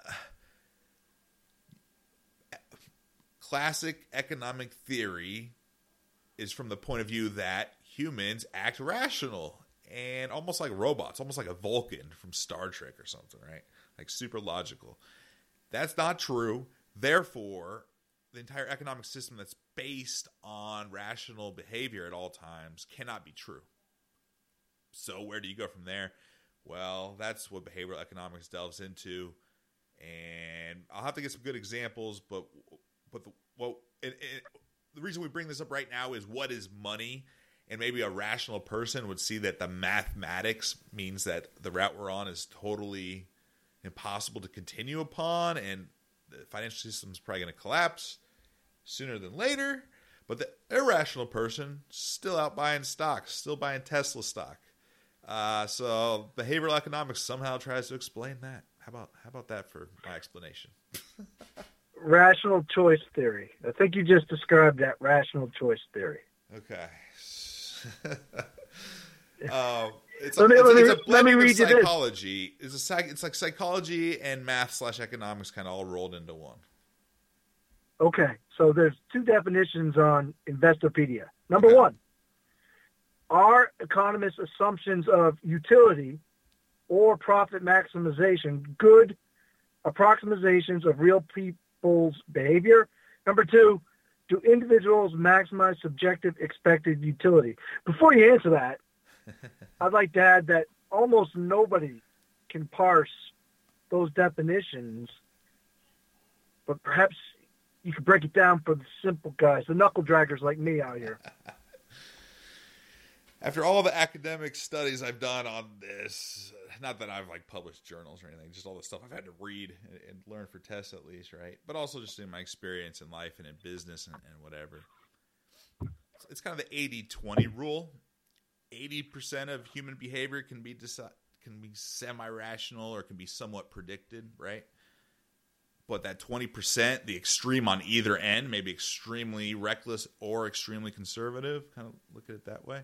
classic economic theory is from the point of view that humans act rational and almost like robots, almost like a Vulcan from Star Trek or something, right? Like super logical. That's not true. Therefore, the entire economic system that's based on rational behavior at all times cannot be true. So where do you go from there? Well, that's what behavioral economics delves into. And I'll have to get some good examples, but the reason we bring this up right now is what is money? And maybe a rational person would see that the mathematics means that the route we're on is totally impossible to continue upon, and the financial system is probably going to collapse sooner than later. But the irrational person still out buying stocks, still buying Tesla stock. So behavioral economics somehow tries to explain that. How about that for my explanation?
Rational choice theory. I think you just described that rational choice theory.
Okay. It's a blending of psychology. It's like psychology and math/economics kind of all rolled into one.
Okay, so there's two definitions on Investopedia. Number one, are economists' assumptions of utility or profit maximization good approximations of real people's behavior? Number two, do individuals maximize subjective expected utility? Before you answer that, I'd like to add that almost nobody can parse those definitions, but perhaps you could break it down for the simple guys, the knuckle draggers like me out here.
After all the academic studies I've done on this, not that I've published journals or anything, just all the stuff I've had to read and learn for tests at least, right? But also just in my experience in life and in business and whatever. It's kind of the 80-20 rule. 80% of human behavior can be semi-rational or can be somewhat predicted, right? But that 20%, the extreme on either end, maybe extremely reckless or extremely conservative, kind of look at it that way.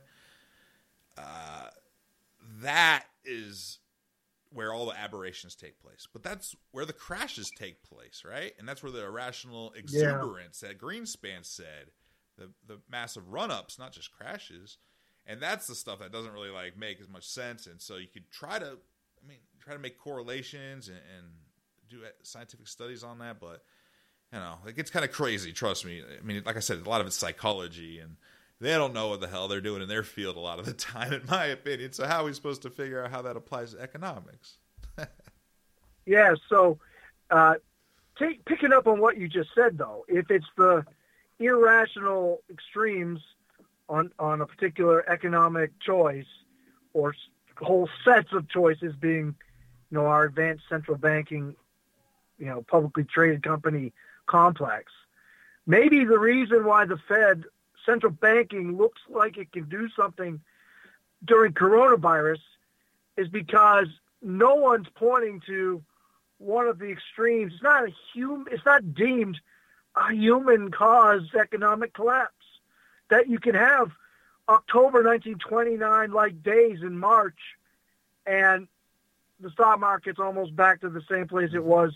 That is where all the aberrations take place. But that's where the crashes take place, right? And that's where the irrational exuberance that Greenspan said, the massive run-ups, not just crashes. And that's the stuff that doesn't really make as much sense. And so you could try to make correlations and do scientific studies on that, but it gets kind of crazy. Trust me. I mean, like I said, a lot of it's psychology, and they don't know what the hell they're doing in their field a lot of the time, in my opinion. So how are we supposed to figure out how that applies to economics?
Yeah. So, picking up on what you just said, though, if it's the irrational extremes on a particular economic choice, or whole sets of choices being, our advanced central banking, publicly traded company complex. Maybe the reason why the Fed, central banking, looks like it can do something during coronavirus is because no one's pointing to one of the extremes. It's not deemed a human-caused economic collapse. That you can have October 1929 like days in March, and the stock market's almost back to the same place it was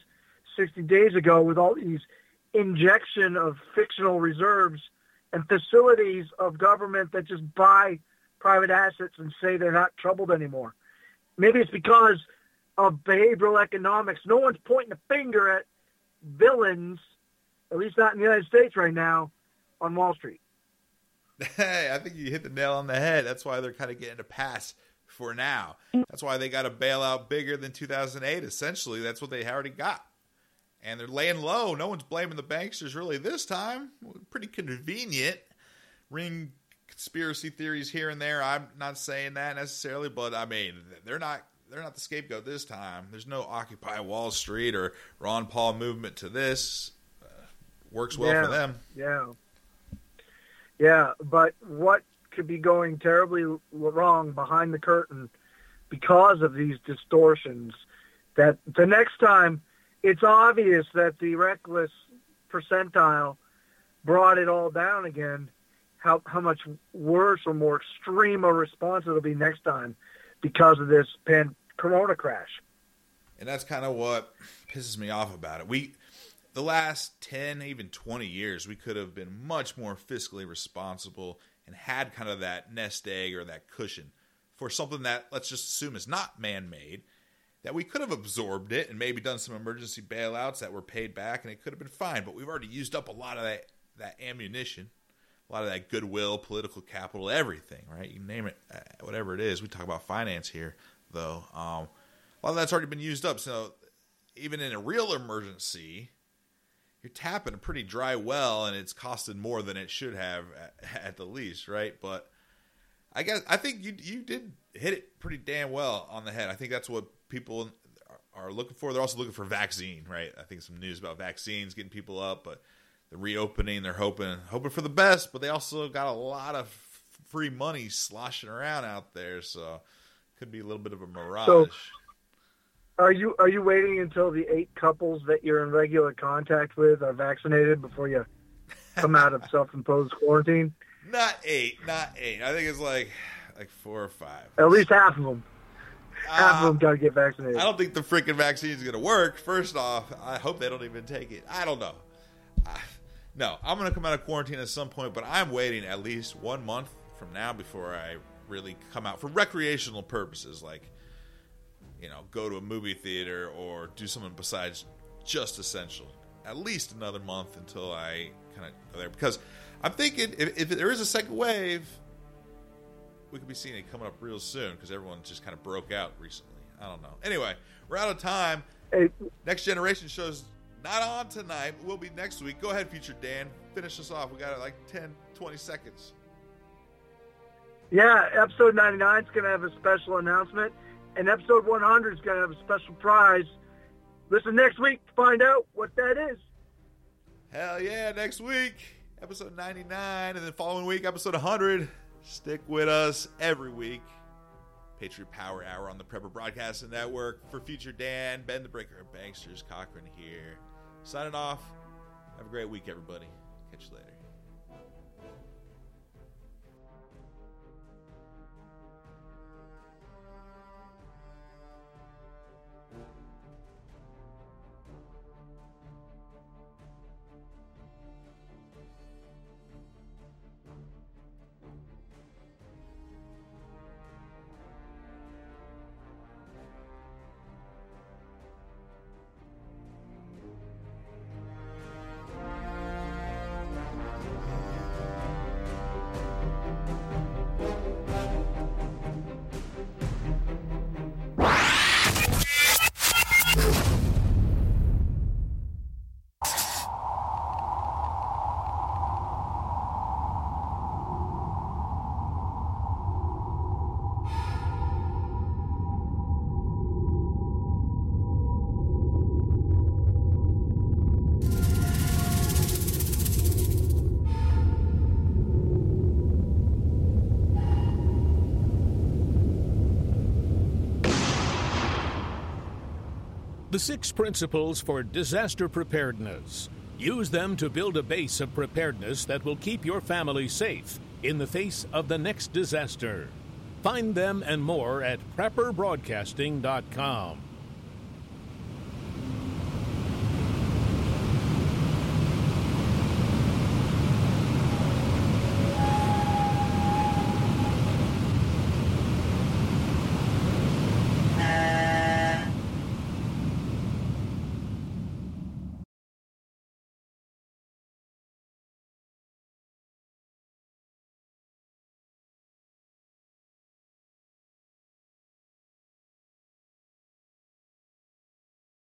60 days ago with all these injection of fictional reserves and facilities of government that just buy private assets and say they're not troubled anymore. Maybe it's because of behavioral economics. No one's pointing a finger at villains, at least not in the United States right now, on Wall Street.
Hey, I think you hit the nail on the head. That's why they're kind of getting a pass for now. That's why they got a bailout bigger than 2008. Essentially, that's what they already got. And they're laying low. No one's blaming the banksters really this time. Pretty convenient. Ring conspiracy theories here and there. I'm not saying that necessarily, but I mean, they're not the scapegoat this time. There's no Occupy Wall Street or Ron Paul movement to this. Works well for them.
Yeah, but what could be going terribly wrong behind the curtain because of these distortions, that the next time it's obvious that the reckless percentile brought it all down again, how much worse or more extreme a response it'll be next time because of this corona crash.
And that's kind of what pisses me off about it. The last 10, even 20 years, we could have been much more fiscally responsible and had kind of that nest egg or that cushion for something that, let's just assume, is not man-made, that we could have absorbed it and maybe done some emergency bailouts that were paid back, and it could have been fine. But we've already used up a lot of that ammunition, a lot of that goodwill, political capital, everything, right? You name it, whatever it is. We talk about finance here, though. A lot of that's already been used up. So even in a real emergency, you're tapping a pretty dry well, and it's costed more than it should have at the least, right? But I think you did hit it pretty damn well on the head. I think that's what people are looking for. They're also looking for vaccine, right? I think some news about vaccines getting people up, but the reopening, they're hoping for the best, but they also got a lot of free money sloshing around out there, so could be a little bit of a mirage.
So, Are you waiting until the 8 couples that you're in regular contact with are vaccinated before you come out of self-imposed quarantine?
Not 8. I think it's like 4 or 5.
At least half of them. Half of them got to get vaccinated.
I don't think the freaking vaccine is going to work. First off, I hope they don't even take it. I don't know. No, I'm going to come out of quarantine at some point, but I'm waiting at least 1 month from now before I really come out for recreational purposes, like, go to a movie theater or do something besides just essential. At least another month until I kind of go there. Because I'm thinking if there is a second wave, we could be seeing it coming up real soon because everyone just kind of broke out recently. I don't know. Anyway, we're out of time.
Hey.
Next Generation show's not on tonight, but will be next week. Go ahead, Future Dan. Finish us off. We got like 10, 20 seconds.
Yeah, episode 99 is going to have a special announcement. And episode 100 is going to have a special prize. Listen next week to find out what that is.
Hell yeah, next week, episode 99, and then following week, episode 100. Stick with us every week. Patriot Power Hour on the Prepper Broadcasting Network. For Future Dan, Ben the Breaker of Banksters, Cochran here. Signing off. Have a great week, everybody. Catch you later.
The 6 principles for disaster preparedness. Use them to build a base of preparedness that will keep your family safe in the face of the next disaster. Find them and more at PrepperBroadcasting.com.